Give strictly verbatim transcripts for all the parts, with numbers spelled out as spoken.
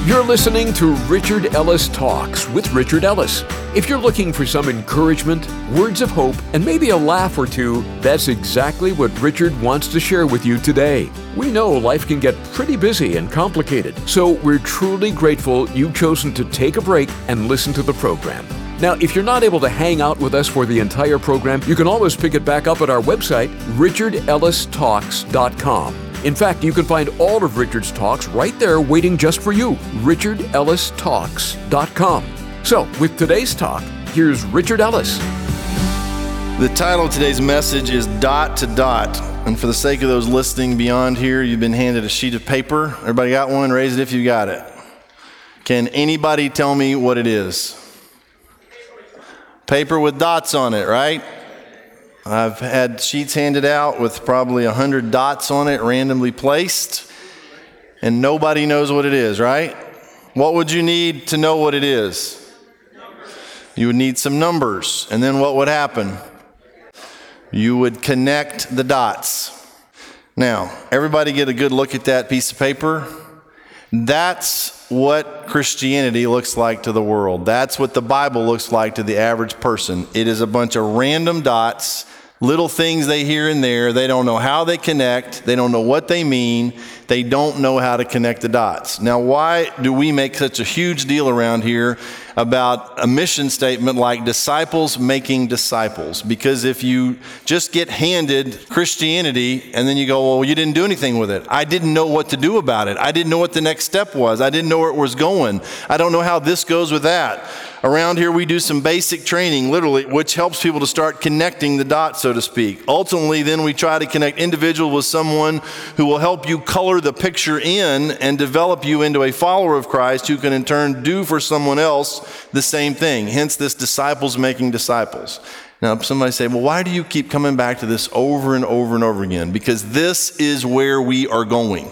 You're listening to Richard Ellis Talks with Richard Ellis. If you're looking for some encouragement, words of hope, and maybe a laugh or two, that's exactly what Richard wants to share with you today. We know life can get pretty busy and complicated, so we're truly grateful you've chosen to take a break and listen to the program. Now, if you're not able to hang out with us for the entire program, you can always pick it back up at our website, richard ellis talks dot com. In fact, you can find all of Richard's talks right there waiting just for you, richard ellis talks dot com. So, with today's talk, here's Richard Ellis. The title of today's message is Dot to Dot. And for the sake of those listening beyond here, you've been handed a sheet of paper. Everybody got one? Raise it if you got it. Can anybody tell me what it is? Paper with dots on it, right? I've had sheets handed out with probably a hundred dots on it, randomly placed, and nobody knows what it is, right? What would you need to know what it is? You would need some numbers, and then what would happen? You would connect the dots. Now, everybody get a good look at that piece of paper. That's what Christianity looks like to the world. That's what the Bible looks like to the average person. It is a bunch of random dots, little things they hear in there. They don't know how they connect. They don't know what they mean. They don't know how to connect the dots. Now, why do we make such a huge deal around here about a mission statement like disciples making disciples? Because if you just get handed Christianity and then you go, well, you didn't do anything with it. I didn't know what to do about it. I didn't know what the next step was. I didn't know where it was going. I don't know how this goes with that. Around here, we do some basic training, literally, which helps people to start connecting the dots, so to speak. Ultimately, then we try to connect individuals with someone who will help you color the picture in and develop you into a follower of Christ who can in turn do for someone else the same thing. Hence this disciples making disciples. Now, somebody say, well, why do you keep coming back to this over and over and over again? Because this is where we are going.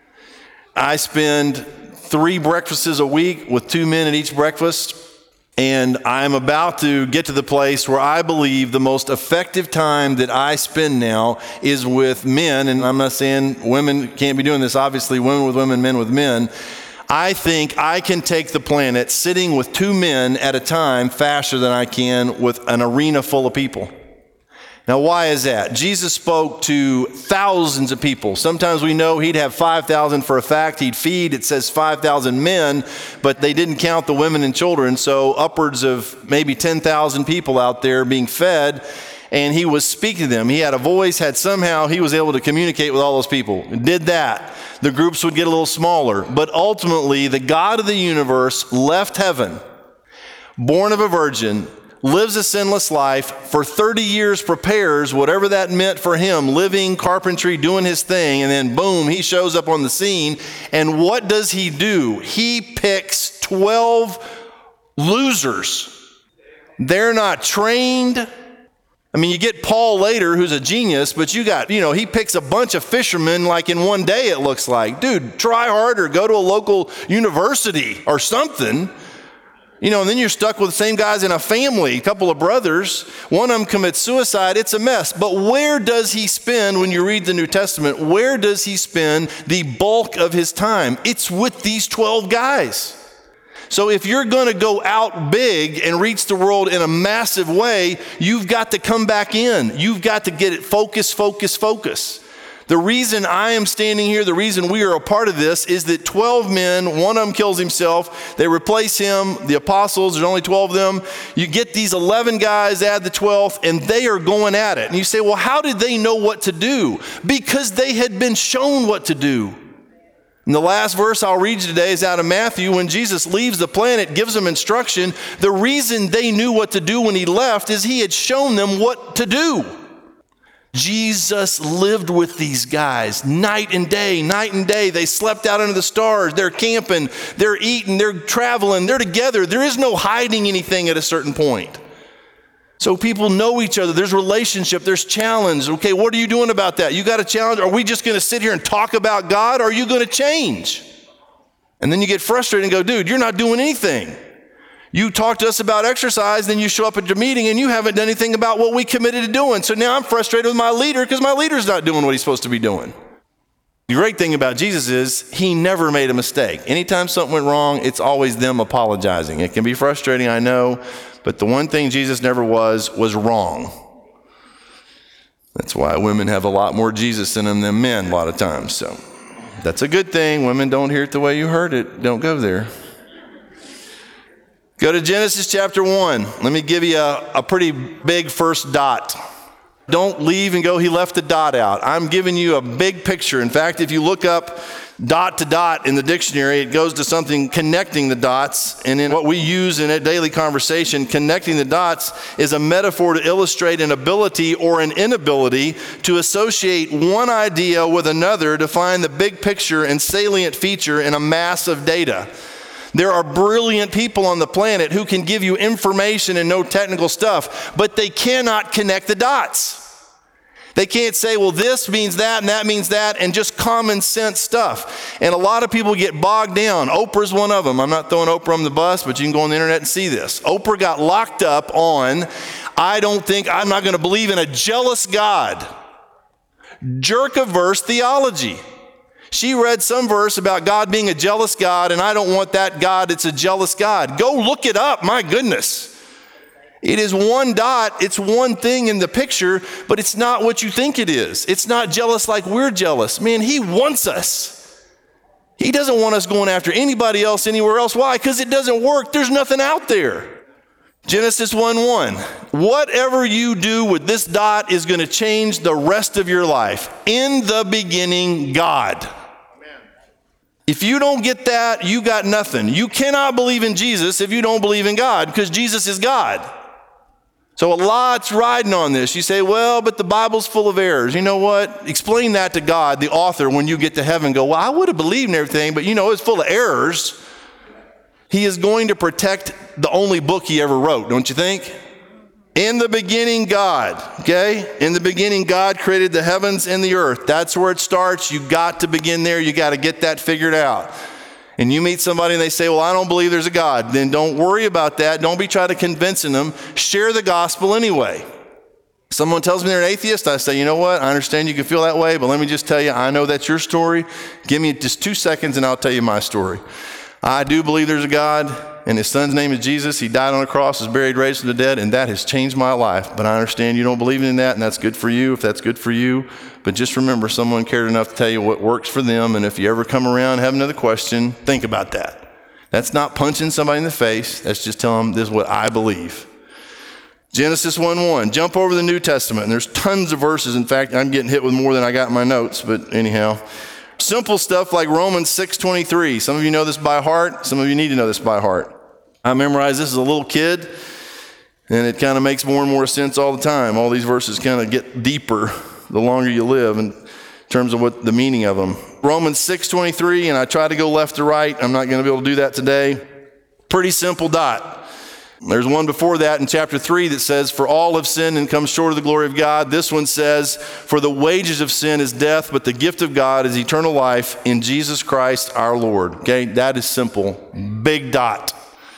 I spend three breakfasts a week with two men at each breakfast. And I'm about to get to the place where I believe the most effective time that I spend now is with men. And I'm not saying women can't be doing this. Obviously, women with women, men with men. I think I can take the planet sitting with two men at a time faster than I can with an arena full of people. Now, why is that? Jesus spoke to thousands of people. Sometimes we know he'd have five thousand for a fact. He'd feed, it says five thousand men, but they didn't count the women and children. So upwards of maybe ten thousand people out there being fed, and he was speaking to them. He had a voice, had somehow, he was able to communicate with all those people. Did that. The groups would get a little smaller. But ultimately, the God of the universe left heaven, born of a virgin, lives a sinless life, for thirty years prepares whatever that meant for him, living, carpentry, doing his thing, and then boom, he shows up on the scene. And what does he do? He picks twelve losers. They're not trained. I mean, you get Paul later, who's a genius, but you got, you know, he picks a bunch of fishermen like in one day, it looks like. Dude, try harder, go to a local university or something. You know, and then you're stuck with the same guys in a family, a couple of brothers. One of them commits suicide. It's a mess. But where does he spend, when you read the New Testament, where does he spend the bulk of his time? It's with these twelve guys. So if you're going to go out big and reach the world in a massive way, you've got to come back in. You've got to get it focus, focus, focus. The reason I am standing here, the reason we are a part of this is that twelve men, one of them kills himself, they replace him, the apostles, there's only twelve of them. You get these eleven guys, add the twelfth, and they are going at it. And you say, well, how did they know what to do? Because they had been shown what to do. And the last verse I'll read you today is out of Matthew. When Jesus leaves the planet, gives them instruction. The reason they knew what to do when he left is he had shown them what to do. Jesus lived with these guys night and day, night and day. They slept out under the stars. They're camping, they're eating, they're traveling, they're together. There is no hiding anything at a certain point. So people know each other. There's relationship, there's challenge. Okay, what are you doing about that? You got a challenge? Are we just going to sit here and talk about God? Or are you going to change? And then you get frustrated and go, dude, you're not doing anything. You talk to us about exercise, then you show up at your meeting and you haven't done anything about what we committed to doing. So now I'm frustrated with my leader because my leader's not doing what he's supposed to be doing. The great thing about Jesus is he never made a mistake. Anytime something went wrong, it's always them apologizing. It can be frustrating, I know, but the one thing Jesus never was, was wrong. That's why women have a lot more Jesus in them than men a lot of times. So that's a good thing. Women don't hear it the way you heard it. Don't go there. Go to Genesis chapter one. Let me give you a, a pretty big first dot. Don't leave and go, he left the dot out. I'm giving you a big picture. In fact, if you look up dot to dot in the dictionary, it goes to something connecting the dots. And in what we use in a daily conversation, connecting the dots is a metaphor to illustrate an ability or an inability to associate one idea with another to find the big picture and salient feature in a mass of data. There are brilliant people on the planet who can give you information and know technical stuff, but they cannot connect the dots. They can't say, well, this means that and that means that, and just common sense stuff. And a lot of people get bogged down. Oprah's one of them. I'm not throwing Oprah on the bus, but you can go on the internet and see this. Oprah got locked up on, I don't think, I'm not going to believe in a jealous God. Jerk-averse theology. She read some verse about God being a jealous God, and I don't want that God, it's a jealous God. Go look it up, my goodness. It is one dot, it's one thing in the picture, but it's not what you think it is. It's not jealous like we're jealous. Man, he wants us. He doesn't want us going after anybody else anywhere else. Why? Because it doesn't work. There's nothing out there. Genesis one one, whatever you do with this dot is going to change the rest of your life. In the beginning, God. If you don't get that, you got nothing. You cannot believe in Jesus if you don't believe in God, because Jesus is God. So a lot's riding on this. You say, well, but the Bible's full of errors. You know what? Explain that to God, the author, when you get to heaven. Go, well, I would have believed in everything, but you know, it's full of errors. He is going to protect the only book he ever wrote, don't you think? In the beginning, God, okay? In the beginning, God created the heavens and the earth. That's where it starts. You got to begin there. You got to get that figured out. And you meet somebody and they say, well, I don't believe there's a God. Then don't worry about that. Don't be trying to convincing them. Share the gospel anyway. Someone tells me they're an atheist. I say, you know what? I understand you can feel that way, but let me just tell you, I know that's your story. Give me just two seconds and I'll tell you my story. I do believe there's a God, and his son's name is Jesus. He died on a cross, was buried, raised from the dead, and that has changed my life. But I understand you don't believe in that, and that's good for you if that's good for you. But just remember, someone cared enough to tell you what works for them, and if you ever come around and have another question, think about that. That's not punching somebody in the face. That's just telling them this is what I believe. Genesis one one. Jump over the New Testament, and there's tons of verses. In fact, I'm getting hit with more than I got in my notes, but anyhow. Simple stuff like Romans six twenty-three. Some of you know this by heart. Some of you need to know this by heart. I memorized this as a little kid, and it kind of makes more and more sense all the time. All these verses kind of get deeper the longer you live in terms of what the meaning of them. Romans six twenty-three, and I try to go left to right. I'm not going to be able to do that today. Pretty simple dot. There's one before that in chapter three that says, for all have sinned and come short of the glory of God. This one says, for the wages of sin is death, but the gift of God is eternal life in Jesus Christ our Lord. Okay, that is simple. Big dot.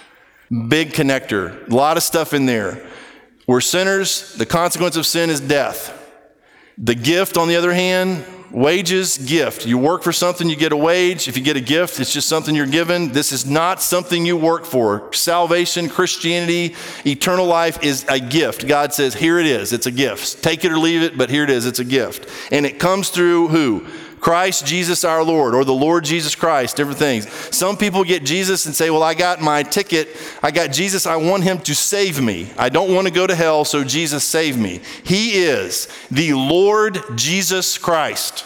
Big connector. A lot of stuff in there. We're sinners. The consequence of sin is death. The gift, on the other hand, wages, gift. You work for something, you get a wage. If you get a gift, it's just something you're given. This is not something you work for. Salvation, Christianity, eternal life is a gift. God says, here it is. It's a gift. Take it or leave it, but here it is. It's a gift. And it comes through who? Christ Jesus our Lord, or the Lord Jesus Christ, different things. Some people get Jesus and say, well, I got my ticket. I got Jesus. I want him to save me. I don't want to go to hell, so Jesus save me. He is the Lord Jesus Christ.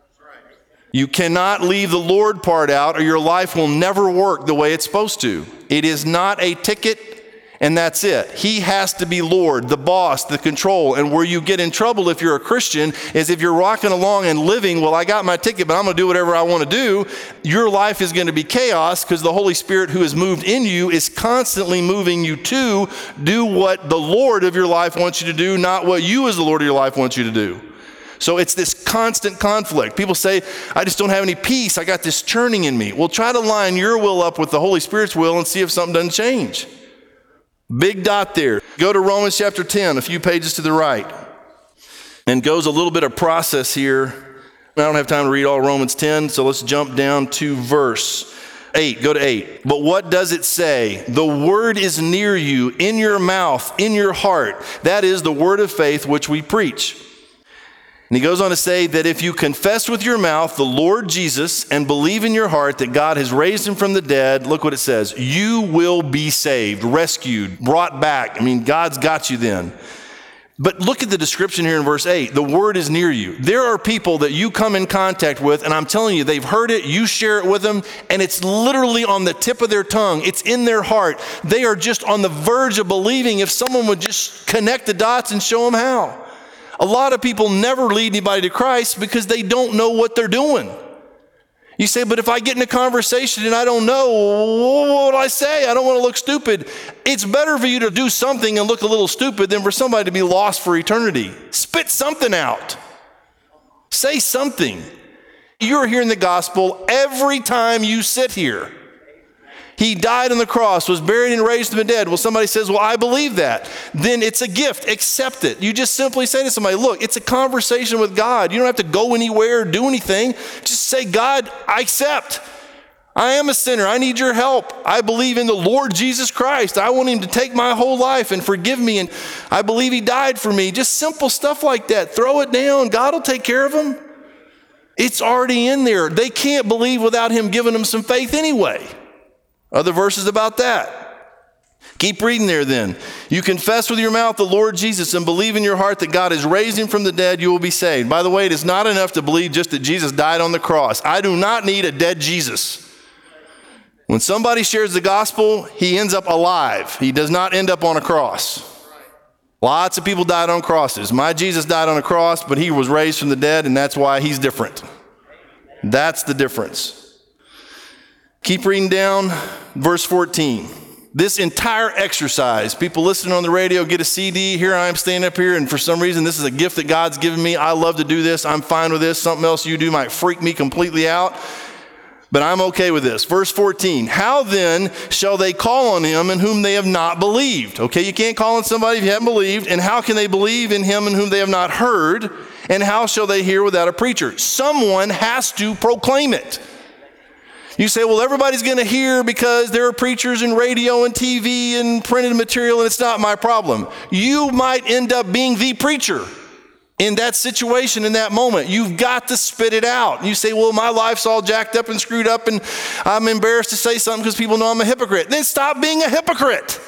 You cannot leave the Lord part out or your life will never work the way it's supposed to. It is not a ticket and that's it. He has to be Lord, the boss, the control. And where you get in trouble if you're a Christian is if you're rocking along and living, well, I got my ticket, but I'm going to do whatever I want to do. Your life is going to be chaos because the Holy Spirit who has moved in you is constantly moving you to do what the Lord of your life wants you to do, not what you as the Lord of your life wants you to do. So it's this constant conflict. People say, I just don't have any peace. I got this churning in me. Well, try to line your will up with the Holy Spirit's will and see if something doesn't change. Big dot there. Go to Romans chapter ten, a few pages to the right. And goes a little bit of process here. I don't have time to read all Romans ten, so let's jump down to verse eight. Go to eight. But what does it say? The word is near you, in your mouth, in your heart. That is the word of faith which we preach. And he goes on to say that if you confess with your mouth the Lord Jesus and believe in your heart that God has raised him from the dead, look what it says, you will be saved, rescued, brought back. I mean, God's got you then. But look at the description here in verse eight. The word is near you. There are people that you come in contact with, and I'm telling you, they've heard it, you share it with them, and it's literally on the tip of their tongue. It's in their heart. They are just on the verge of believing if someone would just connect the dots and show them how. A lot of people never lead anybody to Christ because they don't know what they're doing. You say, but if I get in a conversation and I don't know, what do I say? I don't want to look stupid. It's better for you to do something and look a little stupid than for somebody to be lost for eternity. Spit something out. Say something. You're hearing the gospel every time you sit here. He died on the cross, was buried and raised from the dead. Well, somebody says, well, I believe that. Then it's a gift. Accept it. You just simply say to somebody, look, it's a conversation with God. You don't have to go anywhere or do anything. Just say, God, I accept. I am a sinner. I need your help. I believe in the Lord Jesus Christ. I want him to take my whole life and forgive me. And I believe he died for me. Just simple stuff like that. Throw it down. God will take care of them. It's already in there. They can't believe without him giving them some faith anyway. Other verses about that. Keep reading there then. You confess with your mouth the Lord Jesus and believe in your heart that God has raised him from the dead, you will be saved. By the way, it is not enough to believe just that Jesus died on the cross. I do not need a dead Jesus. When somebody shares the gospel, he ends up alive. He does not end up on a cross. Lots of people died on crosses. My Jesus died on a cross, but he was raised from the dead, and that's why he's different. That's the difference. Keep reading down, verse fourteen. This entire exercise, people listening on the radio get a C D. Here I am standing up here, and for some reason, this is a gift that God's given me. I love to do this. I'm fine with this. Something else you do might freak me completely out, but I'm okay with this. Verse fourteen, how then shall they call on him in whom they have not believed? Okay, you can't call on somebody if you haven't believed. And how can they believe in him in whom they have not heard? And how shall they hear without a preacher? Someone has to proclaim it. You say, well, everybody's going to hear because there are preachers and radio and T V and printed material, and it's not my problem. You might end up being the preacher in that situation, in that moment. You've got to spit it out. You say, well, my life's all jacked up and screwed up, and I'm embarrassed to say something because people know I'm a hypocrite. Then stop being a hypocrite.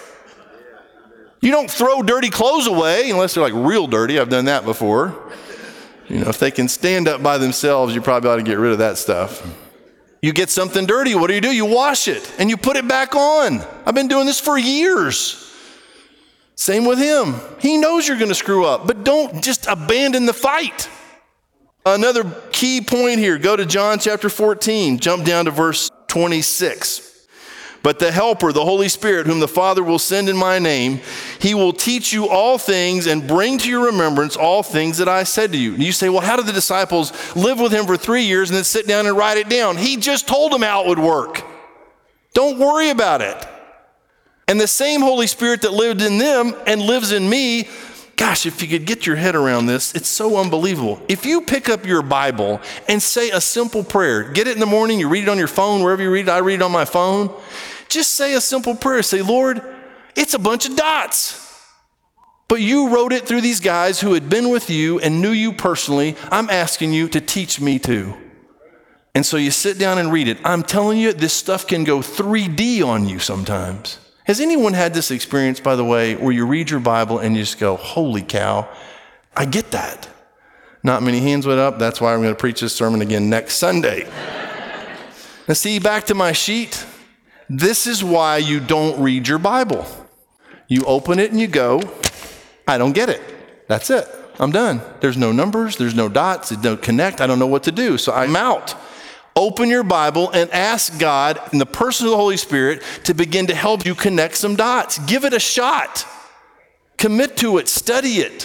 You don't throw dirty clothes away unless they're like real dirty. I've done that before. You know, if they can stand up by themselves, you probably ought to get rid of that stuff. You get something dirty, what do you do? You wash it and you put it back on. I've been doing this for years. Same with him. He knows you're going to screw up, but don't just abandon the fight. Another key point here, go to John chapter fourteen, jump down to verse twenty-six. But the Helper, the Holy Spirit, whom the Father will send in my name, he will teach you all things and bring to your remembrance all things that I said to you. And you say, well, how did the disciples live with him for three years and then sit down and write it down? He just told them how it would work. Don't worry about it. And the same Holy Spirit that lived in them and lives in me, gosh, if you could get your head around this, it's so unbelievable. If you pick up your Bible and say a simple prayer, get it in the morning, you read it on your phone, wherever you read it, I read it on my phone. Just say a simple prayer. Say, Lord, it's a bunch of dots, but you wrote it through these guys who had been with you and knew you personally. I'm asking you to teach me too. And so you sit down and read it. I'm telling you, this stuff can go three D on you sometimes. Has anyone had this experience, by the way, where you read your Bible and you just go, holy cow, I get that? Not many hands went up. That's why I'm going to preach this sermon again next Sunday. Now see, back to my sheet. This is why you don't read your Bible. You open it and you go, I don't get it. That's it. I'm done. There's no numbers. There's no dots. There's no connect. I don't know what to do. So I'm out. Open your Bible and ask God in the person of the Holy Spirit to begin to help you connect some dots. Give it a shot. Commit to it. Study it.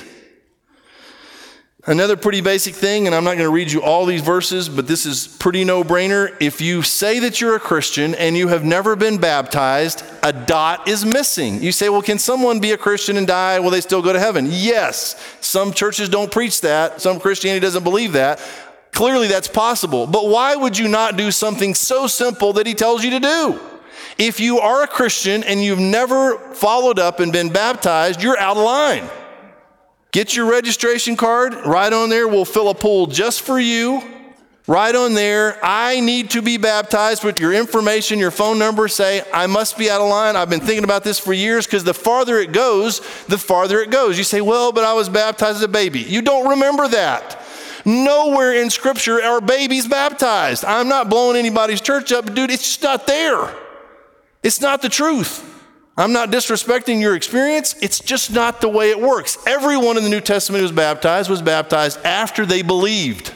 Another pretty basic thing, and I'm not going to read you all these verses, but this is pretty no-brainer. If you say that you're a Christian and you have never been baptized, a dot is missing. You say, well, can someone be a Christian and die? Will they still go to heaven? Yes. Some churches don't preach that. Some Christianity doesn't believe that. Clearly that's possible. But why would you not do something so simple that he tells you to do? If you are a Christian and you've never followed up and been baptized, you're out of line. Get your registration card, right on there. We'll fill a pool just for you. Right on there, I need to be baptized. With your information, your phone number, say, I must be out of line. I've been thinking about this for years, because the farther it goes, the farther it goes. You say, well, but I was baptized as a baby. You don't remember that. Nowhere in Scripture are babies baptized. I'm not blowing anybody's church up, but dude, it's just not there. It's not the truth. I'm not disrespecting your experience. It's just not the way it works. Everyone in the New Testament who was baptized was baptized after they believed.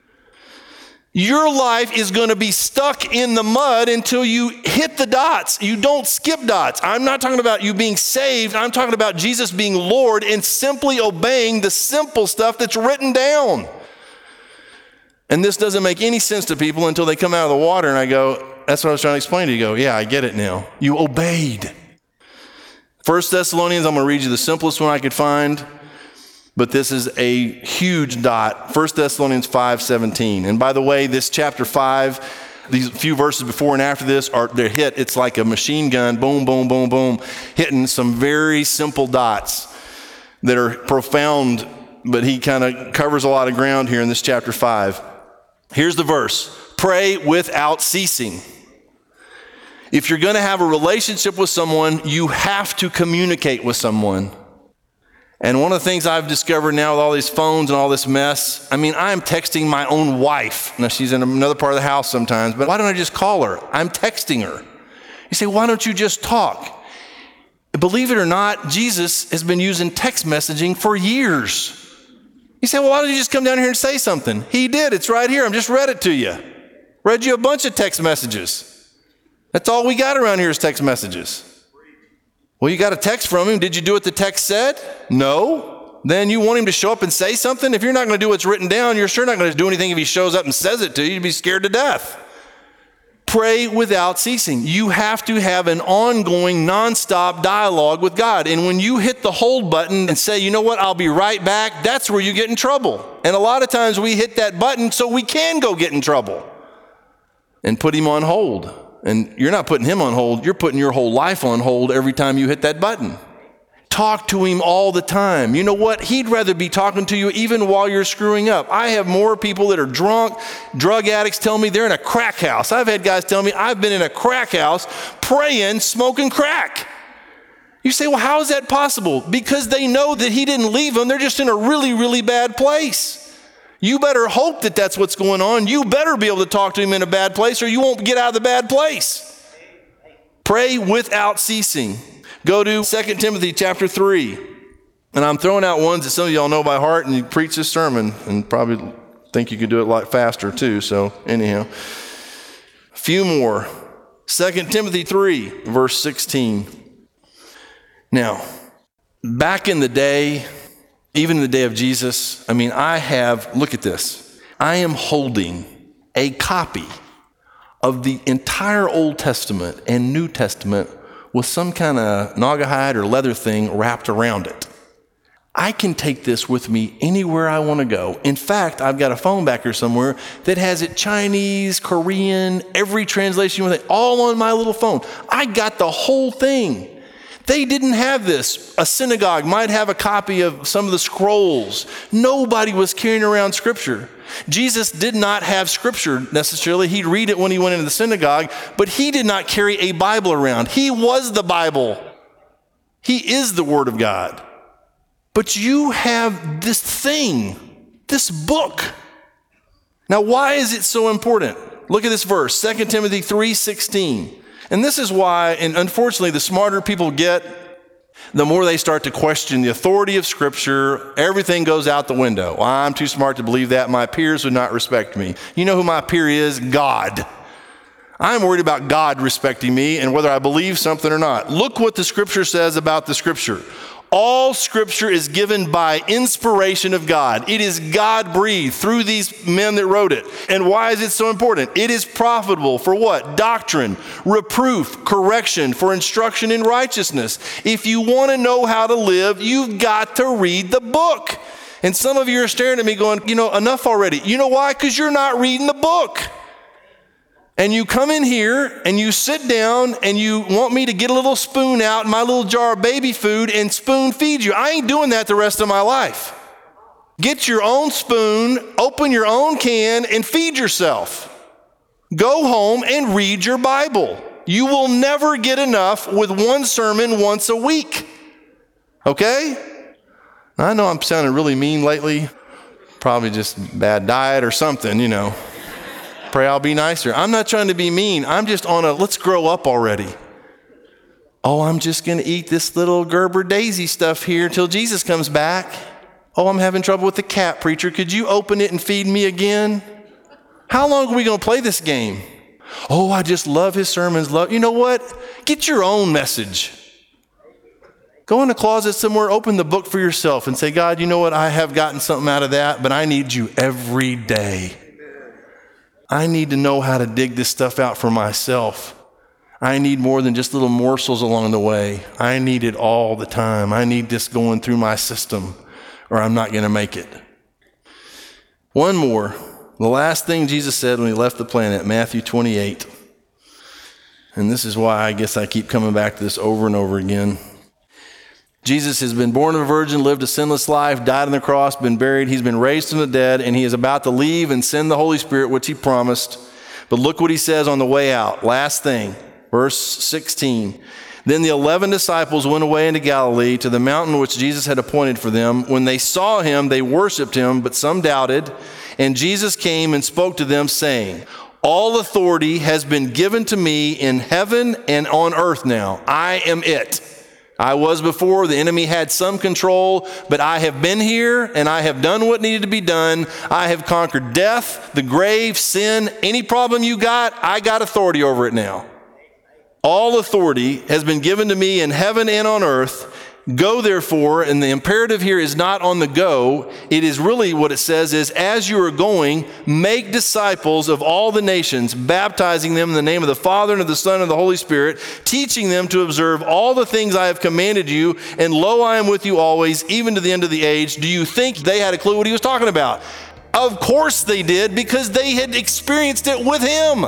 Your life is going to be stuck in the mud until you hit the dots. You don't skip dots. I'm not talking about you being saved. I'm talking about Jesus being Lord and simply obeying the simple stuff that's written down. And this doesn't make any sense to people until they come out of the water and I go, that's what I was trying to explain to you. You go, yeah, I get it now. You obeyed. First Thessalonians, I'm going to read you the simplest one I could find. But this is a huge dot. First Thessalonians five seventeen. And by the way, this chapter five, these few verses before and after this, are they're hit. It's like a machine gun, boom, boom, boom, boom, hitting some very simple dots that are profound, but he kind of covers a lot of ground here in this chapter five. Here's the verse. Pray without ceasing. If you're going to have a relationship with someone, you have to communicate with someone. And one of the things I've discovered now with all these phones and all this mess, I mean, I'm texting my own wife. Now, she's in another part of the house sometimes, but why don't I just call her? I'm texting her. You say, why don't you just talk? Believe it or not, Jesus has been using text messaging for years. You say, well, why don't you just come down here and say something? He did. It's right here. I just read it to you. Read you a bunch of text messages. That's all we got around here is text messages. Well, you got a text from him. Did you do what the text said? No. Then you want him to show up and say something? If you're not going to do what's written down, you're sure not going to do anything if he shows up and says it to you. You'd be scared to death. Pray without ceasing. You have to have an ongoing, nonstop dialogue with God. And when you hit the hold button and say, you know what, I'll be right back, that's where you get in trouble. And a lot of times we hit that button so we can go get in trouble and put him on hold. And you're not putting him on hold, you're putting your whole life on hold every time you hit that button. Talk to him all the time. You know what? He'd rather be talking to you even while you're screwing up. I have more people that are drunk, drug addicts tell me they're in a crack house. I've had guys tell me I've been in a crack house praying, smoking crack. You say, well, how is that possible? Because they know that he didn't leave them. They're just in a really, really bad place. You better hope that that's what's going on. You better be able to talk to him in a bad place or you won't get out of the bad place. Pray without ceasing. Go to Second Timothy chapter three. And I'm throwing out ones that some of y'all know by heart and you preach this sermon and probably think you could do it a lot faster too. So anyhow, a few more. Second Timothy three, verse sixteen. Now, back in the day, even in the day of Jesus, I mean, I have, look at this. I am holding a copy of the entire Old Testament and New Testament with some kind of naugahyde or leather thing wrapped around it. I can take this with me anywhere I want to go. In fact, I've got a phone back here somewhere that has it Chinese, Korean, every translation with it, all on my little phone. I got the whole thing. They didn't have this. A synagogue might have a copy of some of the scrolls. Nobody was carrying around Scripture. Jesus did not have Scripture necessarily. He'd read it when he went into the synagogue, but he did not carry a Bible around. He was the Bible. He is the Word of God. But you have this thing, this book. Now, why is it so important? Look at this verse, Second Timothy three sixteen. And this is why, and unfortunately, the smarter people get, the more they start to question the authority of Scripture. Everything goes out the window. Well, I'm too smart to believe that. My peers would not respect me. You know who my peer is? God. I'm worried about God respecting me and whether I believe something or not. Look what the Scripture says about the Scripture. All Scripture is given by inspiration of God. It is God-breathed through these men that wrote it. And why is it so important? It is profitable for what? Doctrine, reproof, correction, for instruction in righteousness. If you want to know how to live, you've got to read the book. And some of you are staring at me going, you know, enough already. You know why? Because you're not reading the book. And you come in here and you sit down and you want me to get a little spoon out in my little jar of baby food and spoon feed you. I ain't doing that the rest of my life. Get your own spoon, open your own can, and feed yourself. Go home and read your Bible. You will never get enough with one sermon once a week. Okay? I know I'm sounding really mean lately. Probably just bad diet or something, you know. Pray I'll be nicer. I'm not trying to be mean. I'm just on a let's grow up already. Oh, I'm just going to eat this little Gerber Daisy stuff here until Jesus comes back. Oh, I'm having trouble with the cat, preacher. Could you open it and feed me again? How long are we going to play this game? Oh, I just love his sermons. Love. You know what? Get your own message. Go in the closet somewhere, open the book for yourself and say, God, you know what? I have gotten something out of that, but I need you every day. I need to know how to dig this stuff out for myself. I need more than just little morsels along the way. I need it all the time. I need this going through my system or I'm not going to make it. One more. The last thing Jesus said when he left the planet, Matthew twenty-eight. And this is why I guess I keep coming back to this over and over again. Jesus has been born of a virgin, lived a sinless life, died on the cross, been buried. He's been raised from the dead, and he is about to leave and send the Holy Spirit, which he promised. But look what he says on the way out. Last thing, verse sixteen. Then the eleven disciples went away into Galilee to the mountain which Jesus had appointed for them. When they saw him, they worshiped him, but some doubted. And Jesus came and spoke to them, saying, all authority has been given to me in heaven and on earth now. I am it. I was before, the enemy had some control, but I have been here and I have done what needed to be done. I have conquered death, the grave, sin, any problem you got, I got authority over it now. All authority has been given to me in heaven and on earth. Go therefore, and the imperative here is not on the go. It is really what it says is, as you are going, make disciples of all the nations, baptizing them in the name of the Father and of the Son and of the Holy Spirit, teaching them to observe all the things I have commanded you, and lo, I am with you always, even to the end of the age. Do you think they had a clue what he was talking about? Of course they did, because they had experienced it with him.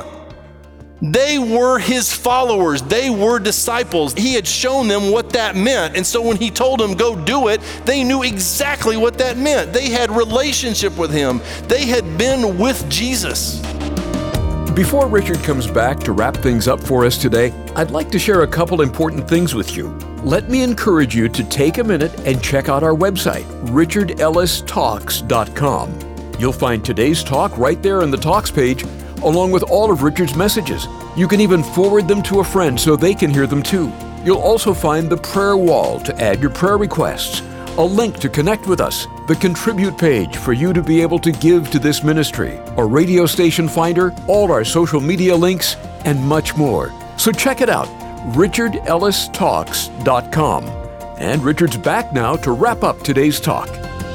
They were his followers. They were disciples. He had shown them what that meant. And so when he told them, go do it, they knew exactly what that meant. They had relationship with him. They had been with Jesus. Before Richard comes back to wrap things up for us today, I'd like to share a couple important things with you. Let me encourage you to take a minute and check out our website, richard ellis talks dot com. You'll find today's talk right there on the Talks page, along with all of Richard's messages. You can even forward them to a friend so they can hear them too. You'll also find the prayer wall to add your prayer requests, a link to connect with us, the contribute page for you to be able to give to this ministry, a radio station finder, all our social media links, and much more. So check it out, richard ellis talks dot com. And Richard's back now to wrap up today's talk.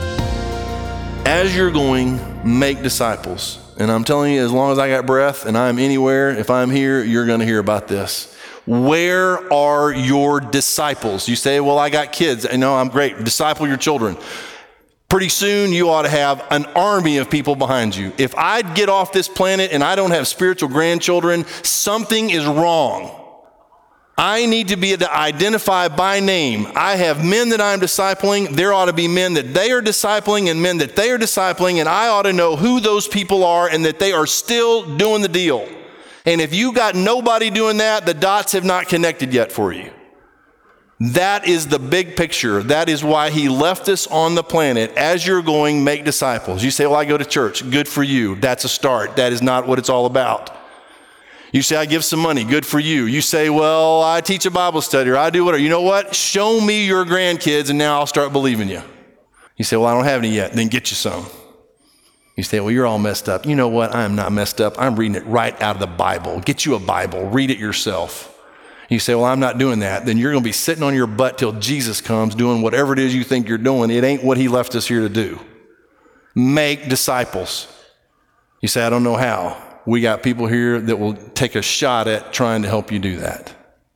As you're going, make disciples. And I'm telling you, as long as I got breath and I'm anywhere, if I'm here, you're going to hear about this. Where are your disciples? You say, well, I got kids. I know, I'm great. Disciple your children. Pretty soon, you ought to have an army of people behind you. If I get off this planet and I don't have spiritual grandchildren, something is wrong. I need to be able to identify by name. I have men that I'm discipling. There ought to be men that they are discipling and men that they are discipling, and I ought to know who those people are and that they are still doing the deal. And if you got nobody doing that, the dots have not connected yet for you. That is the big picture. That is why he left us on the planet. As you're going, make disciples. You say, well, I go to church. Good for you. That's a start. That is not what it's all about. You say, I give some money. Good for you. You say, well, I teach a Bible study or I do whatever. You know what? Show me your grandkids and now I'll start believing you. You say, well, I don't have any yet. Then get you some. You say, well, you're all messed up. You know what? I am not messed up. I'm reading it right out of the Bible. Get you a Bible. Read it yourself. You say, well, I'm not doing that. Then you're going to be sitting on your butt till Jesus comes doing whatever it is you think you're doing. It ain't what he left us here to do. Make disciples. You say, I don't know how. We got people here that will take a shot at trying to help you do that.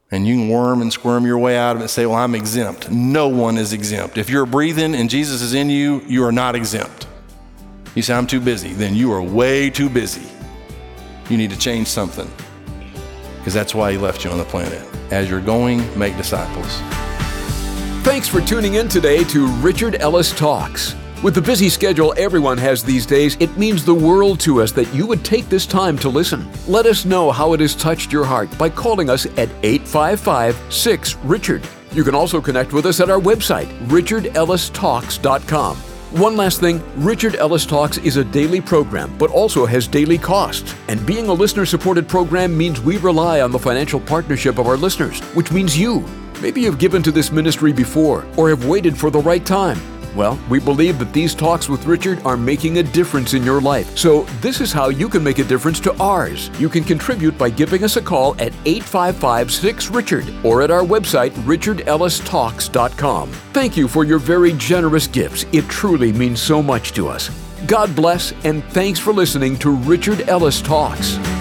And you can worm and squirm your way out of it and say, well, I'm exempt. No one is exempt. If you're breathing and Jesus is in you, you are not exempt. You say, I'm too busy. Then you are way too busy. You need to change something, because that's why he left you on the planet. As you're going, make disciples. Thanks for tuning in today to Richard Ellis Talks. With the busy schedule everyone has these days, it means the world to us that you would take this time to listen. Let us know how it has touched your heart by calling us at eight five five, six, Richard. You can also connect with us at our website, richard ellis talks dot com. One last thing, Richard Ellis Talks is a daily program, but also has daily costs. And being a listener-supported program means we rely on the financial partnership of our listeners, which means you. Maybe you've given to this ministry before, or have waited for the right time. Well, we believe that these talks with Richard are making a difference in your life. So this is how you can make a difference to ours. You can contribute by giving us a call at eight five five, six, Richard or at our website, richard ellis talks dot com. Thank you for your very generous gifts. It truly means so much to us. God bless, and thanks for listening to Richard Ellis Talks.